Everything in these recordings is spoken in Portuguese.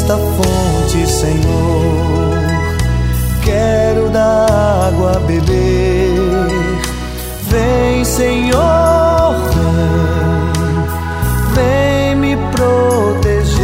desta fonte, Senhor, quero da água beber. Vem, Senhor, vem me proteger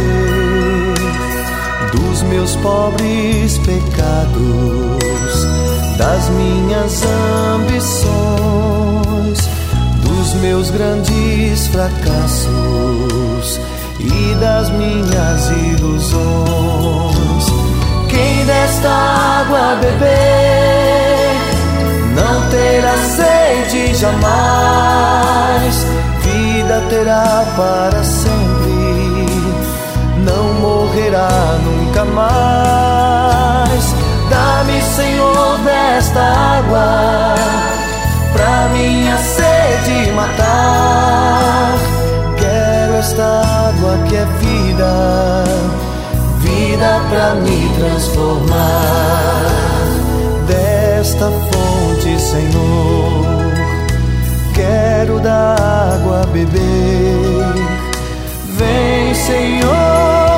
dos meus pobres pecados, das minhas ambições, dos meus grandes fracassos e das minhas ilusões. Quem desta água beber não terá sede jamais, vida terá para sempre, não morrerá nunca mais. Dá-me, Senhor, desta água, pra minha sede matar. Quero esta água que é vida, vida pra me transformar. Desta fonte, Senhor, quero da água beber. Vem, Senhor,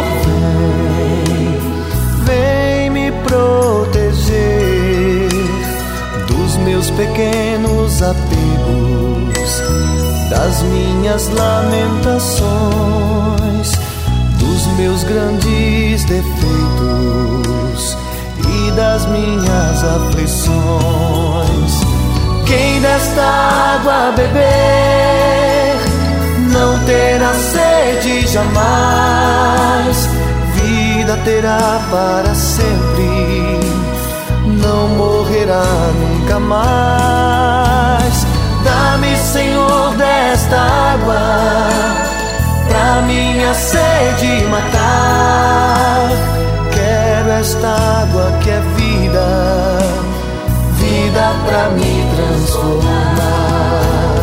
vem me proteger dos meus pequenos apegos, das minhas lamentações, dos meus grandes defeitos e das minhas aflições. Quem desta água beber não terá sede jamais, vida terá para sempre, não morrerá nunca mais. Dá-me, Senhor, desta água, pra minha sede matar. Quero esta água que é vida, vida pra me transformar.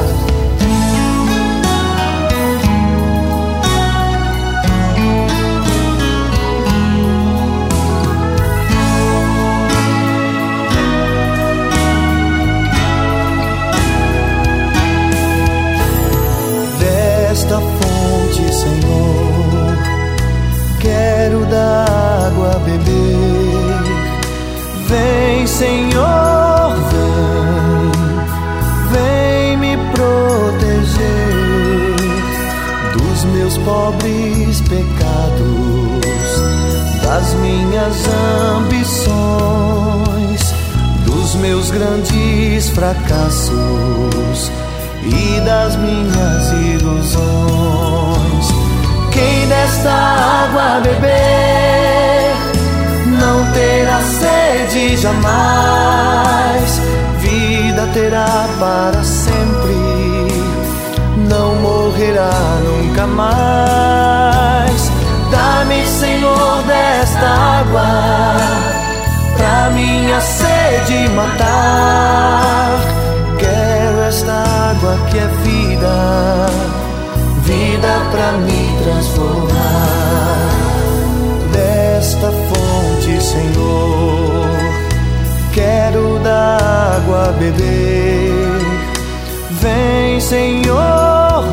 Desta fonte, Senhor, quero da água beber. Vem, Senhor, vem me proteger dos meus pobres pecados, das minhas ambições, dos meus grandes fracassos e das minhas ilusões. Quem desta água beber não terá sede jamais, vida terá para sempre, não morrerá nunca mais. Dá-me, Senhor, desta água, pra minha sede matar. Quero esta água que é vida, vida pra me transformar. Desta fonte, Senhor, quero da água beber. Vem, Senhor,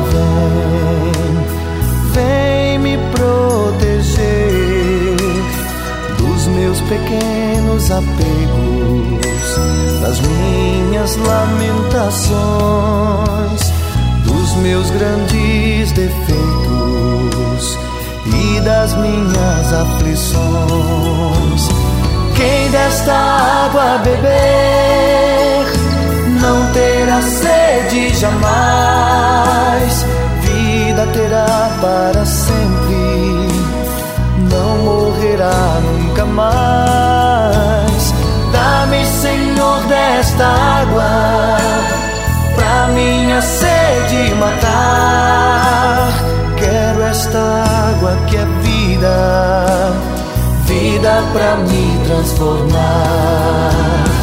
vem me proteger dos meus pequenos apegos, das minhas lamentações, dos meus grandes defeitos e das minhas aflições. Quem desta água beber não terá sede jamais, vida terá para sempre, não morrerá nunca mais. Dá-me, Senhor, desta água, pra minha sede matar. Quero esta água que é vida, vida pra me transformar.